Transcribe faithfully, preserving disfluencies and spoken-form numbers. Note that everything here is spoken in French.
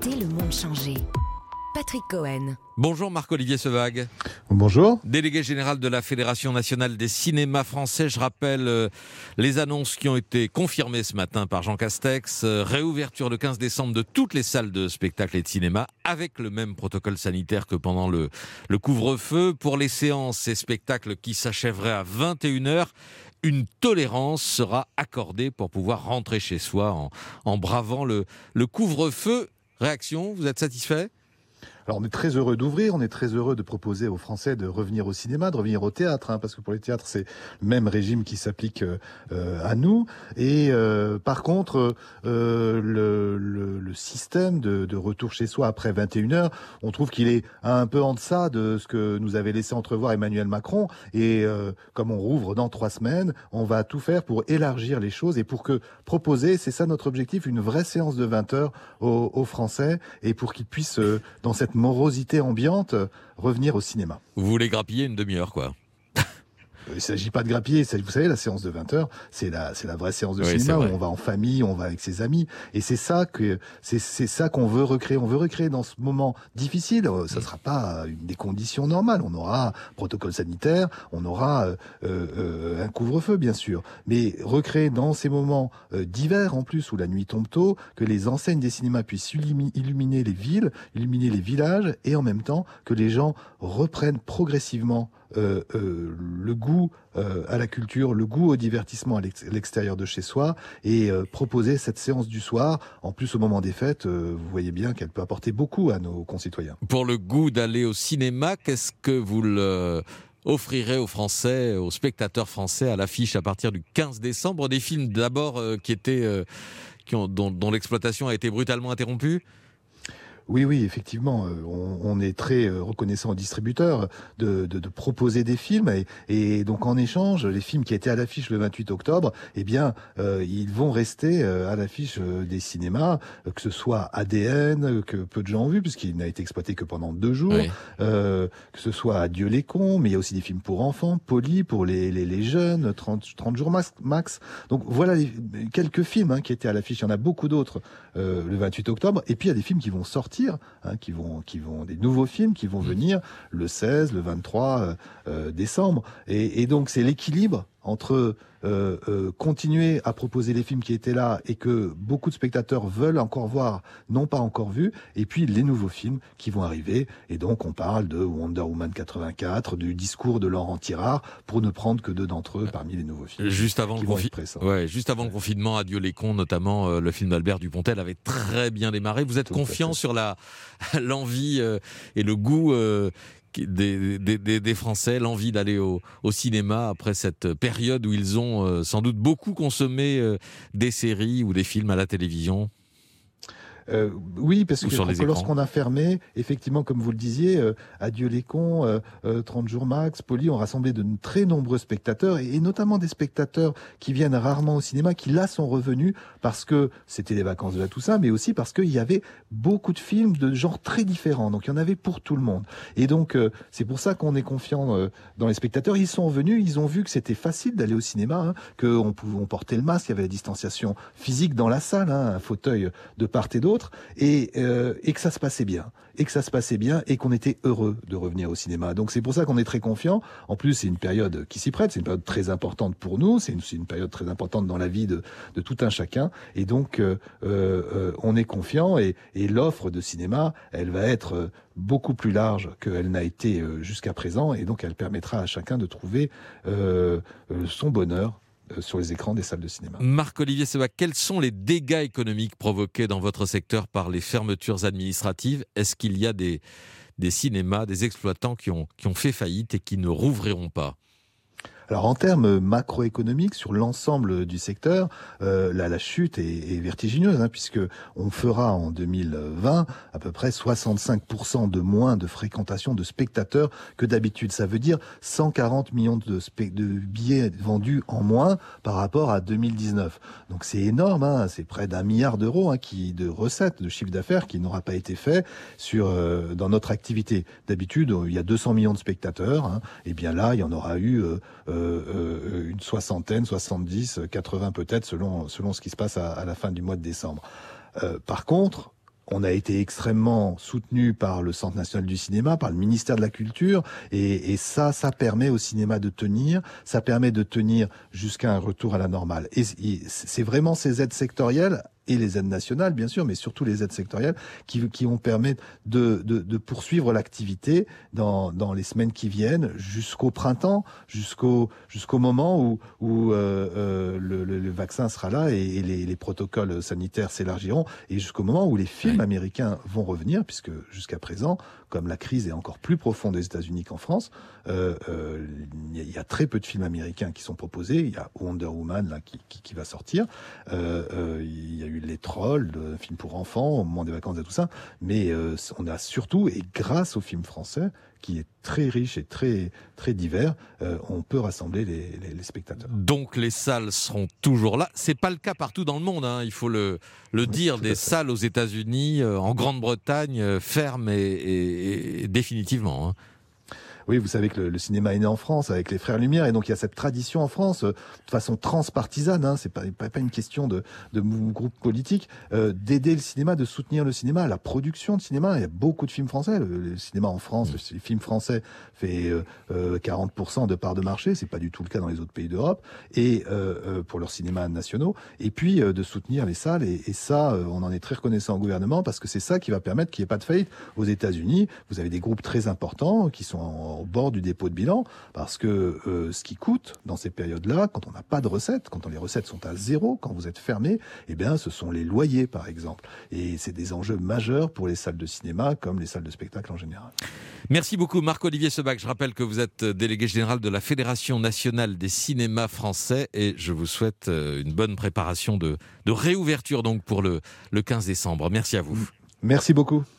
écoutez Le Monde changer. Patrick Cohen. Bonjour Marc-Olivier Sevag. Bonjour. Délégué général de la Fédération nationale des cinémas français. Je rappelle euh, les annonces qui ont été confirmées ce matin par Jean Castex. Euh, réouverture le quinze décembre de toutes les salles de spectacle et de cinéma avec le même protocole sanitaire que pendant le, le couvre-feu. Pour les séances et spectacles qui s'achèveraient à vingt et une heures, une tolérance sera accordée pour pouvoir rentrer chez soi en, en bravant le, le couvre-feu. Réaction, vous êtes satisfait ? Alors on est très heureux d'ouvrir, on est très heureux de proposer aux Français de revenir au cinéma, de revenir au théâtre, hein, parce que pour les théâtres c'est le même régime qui s'applique euh, à nous. Et euh, par contre, euh, le, le, le système de, de retour chez soi après vingt et une heures, on trouve qu'il est un peu en deçà de ce que nous avait laissé entrevoir Emmanuel Macron. Et euh, comme on rouvre dans trois semaines, on va tout faire pour élargir les choses et pour que proposer, c'est ça notre objectif, une vraie séance de vingt heures aux, aux Français et pour qu'ils puissent euh, dans cette morosité ambiante, revenir au cinéma. Vous voulez grappiller une demi-heure, quoi. Il ne s'agit pas de grappiller. Vous savez, la séance de vingt heures, c'est la, c'est la vraie séance de oui, cinéma où on va en famille, on va avec ses amis. Et c'est ça que, c'est, c'est ça qu'on veut recréer. On veut recréer dans ce moment difficile. Ça ne sera pas une des conditions normales. On aura un protocole sanitaire, on aura euh, euh, un couvre-feu, bien sûr. Mais recréer dans ces moments euh, d'hiver, en plus, où la nuit tombe tôt, que les enseignes des cinémas puissent illuminer les villes, illuminer les villages, et en même temps que les gens reprennent progressivement Euh, euh, le goût euh, à la culture, le goût au divertissement à l'extérieur de chez soi et euh, proposer cette séance du soir. En plus, au moment des fêtes, euh, vous voyez bien qu'elle peut apporter beaucoup à nos concitoyens. Pour le goût d'aller au cinéma, qu'est-ce que vous le offrirez aux Français, aux spectateurs français à l'affiche à partir du quinze décembre? Des films d'abord euh, qui étaient, euh, qui ont, dont, dont l'exploitation a été brutalement interrompue? Oui, oui, effectivement, on, on est très reconnaissant aux distributeurs de, de, de proposer des films et, et donc en échange, les films qui étaient à l'affiche le vingt-huit octobre, eh bien, euh, ils vont rester à l'affiche des cinémas, que ce soit A D N, que peu de gens ont vu puisqu'il n'a été exploité que pendant deux jours, oui. euh, que ce soit Adieu les cons, mais il y a aussi des films pour enfants, Polly pour les, les, les jeunes, trente, trente jours max, max. Donc voilà les, quelques films hein, qui étaient à l'affiche. Il y en a beaucoup d'autres euh, le vingt-huit octobre, et puis il y a des films qui vont sortir. Hein, qui vont, qui vont, des nouveaux films qui vont venir le seize, le vingt-trois euh, euh, décembre. Et, et donc c'est l'équilibre entre euh, euh, continuer à proposer les films qui étaient là et que beaucoup de spectateurs veulent encore voir, n'ont pas encore vu, et puis les nouveaux films qui vont arriver. Et donc on parle de Wonder Woman quatre-vingt-quatre, du discours de Laurent Tirard, pour ne prendre que deux d'entre eux parmi les nouveaux films. Juste avant, le, confi- ouais, juste avant le confinement, Adieu les cons, notamment euh, le film d'Albert Dupontel avait très bien démarré. Vous êtes Tout confiant sur la l'envie euh, et le goût euh, Des, des, des, des Français, l'envie d'aller au, au cinéma après cette période où ils ont euh, sans doute beaucoup consommé euh, des séries ou des films à la télévision? Euh, oui, parce que, que lorsqu'on a fermé, effectivement, comme vous le disiez, euh, Adieu les cons, euh, euh, trente jours max, Polly ont rassemblé de très nombreux spectateurs, et, et notamment des spectateurs qui viennent rarement au cinéma, qui là sont revenus parce que c'était les vacances de la Toussaint, mais aussi parce qu'il y avait beaucoup de films de genres très différents, donc il y en avait pour tout le monde. Et donc, euh, c'est pour ça qu'on est confiant euh, dans les spectateurs. Ils sont venus, ils ont vu que c'était facile d'aller au cinéma, hein, qu'on pouvait on portait le masque, il y avait la distanciation physique dans la salle, hein, un fauteuil de part et d'autre. Et, euh, et que ça se passait bien, et que ça se passait bien, et qu'on était heureux de revenir au cinéma. Donc c'est pour ça qu'on est très confiant. En plus, c'est une période qui s'y prête, c'est une période très importante pour nous, c'est une, c'est une période très importante dans la vie de, de tout un chacun. Et donc, euh, euh, on est confiant, et, et l'offre de cinéma, elle va être beaucoup plus large qu'elle n'a été jusqu'à présent, et donc elle permettra à chacun de trouver euh, son bonheur sur les écrans des salles de cinéma. Marc-Olivier Sevag, quels sont les dégâts économiques provoqués dans votre secteur par les fermetures administratives? Est-ce qu'il y a des, des cinémas, des exploitants qui ont, qui ont fait faillite et qui ne rouvriront pas? Alors en termes macroéconomiques, sur l'ensemble du secteur, euh, la, la chute est, est vertigineuse, hein, puisque on fera en deux mille vingt à peu près soixante-cinq pour cent de moins de fréquentation de spectateurs que d'habitude. Ça veut dire cent quarante millions de, spe- de billets vendus en moins par rapport à deux mille dix-neuf. Donc c'est énorme, hein, c'est près d'un milliard d'euros hein, qui de recettes, de chiffre d'affaires qui n'aura pas été fait sur euh, dans notre activité. D'habitude, il y a deux cents millions de spectateurs, hein, et bien là, il y en aura eu euh, Euh, une soixantaine, soixante-dix, quatre-vingts peut-être, selon, selon ce qui se passe à, à la fin du mois de décembre. Euh, par contre, On a été extrêmement soutenu par le Centre national du cinéma, par le ministère de la Culture, et, et ça, ça permet au cinéma de tenir, ça permet de tenir jusqu'à un retour à la normale. Et, et c'est vraiment ces aides sectorielles, et les aides nationales, bien sûr, mais surtout les aides sectorielles, qui, qui vont permettre de, de, de poursuivre l'activité dans, dans les semaines qui viennent, jusqu'au printemps, jusqu'au, jusqu'au moment où, où euh, euh, le, le, le vaccin sera là et, et les, les protocoles sanitaires s'élargiront, et jusqu'au moment où les films américains vont revenir, puisque jusqu'à présent, comme la crise est encore plus profonde aux États-Unis qu'en France, euh, euh, il y a très peu de films américains qui sont proposés. Il y a Wonder Woman là, qui, qui, qui va sortir. Euh, euh, il y a eu Les Trolls, un film pour enfants, au moment des vacances et tout ça. Mais euh, on a surtout, et grâce au film français, qui est très riche et très, très divers, euh, on peut rassembler les, les, les spectateurs. Donc les salles seront toujours là. C'est pas le cas partout dans le monde, hein. Il faut le, le oui, dire. Des salles aux États-Unis, euh, en Grande-Bretagne, euh, ferment et, et, et définitivement. Hein. Oui, vous savez que le, le cinéma est né en France avec les Frères Lumière, et donc il y a cette tradition en France, euh, de façon transpartisane, hein, c'est pas, pas, pas une question de, de groupe politique, euh, d'aider le cinéma, de soutenir le cinéma, la production de cinéma. Il y a beaucoup de films français. Le, le cinéma en France, le, le film français fait euh, euh, quarante pour cent de part de marché, c'est pas du tout le cas dans les autres pays d'Europe, et euh, euh, pour leurs cinémas nationaux, et puis euh, de soutenir les salles, et, et ça, euh, on en est très reconnaissant au gouvernement, parce que c'est ça qui va permettre qu'il n'y ait pas de faillite. Aux États-Unis, vous avez des groupes très importants qui sont en au bord du dépôt de bilan, parce que euh, ce qui coûte dans ces périodes-là, quand on n'a pas de recettes, quand les recettes sont à zéro, quand vous êtes fermé, eh bien, ce sont les loyers, par exemple. Et c'est des enjeux majeurs pour les salles de cinéma, comme les salles de spectacle en général. Merci beaucoup, Marc-Olivier Sebag. Je rappelle que vous êtes délégué général de la Fédération nationale des cinémas français, et je vous souhaite une bonne préparation de, de réouverture donc pour le, le quinze décembre. Merci à vous. Merci beaucoup.